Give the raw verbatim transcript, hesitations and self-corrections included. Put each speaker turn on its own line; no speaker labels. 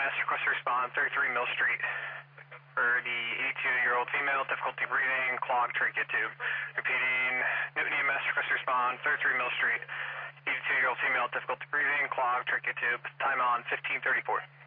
S request to respond, thirty-three Mill Street. For the eighty-two-year-old female, difficulty breathing, clogged trachea tube. Repeating, Newton E M S request to respond, thirty-three Mill Street. eighty-two-year-old female, difficulty breathing, clogged trachea tube. Time on fifteen thirty-four.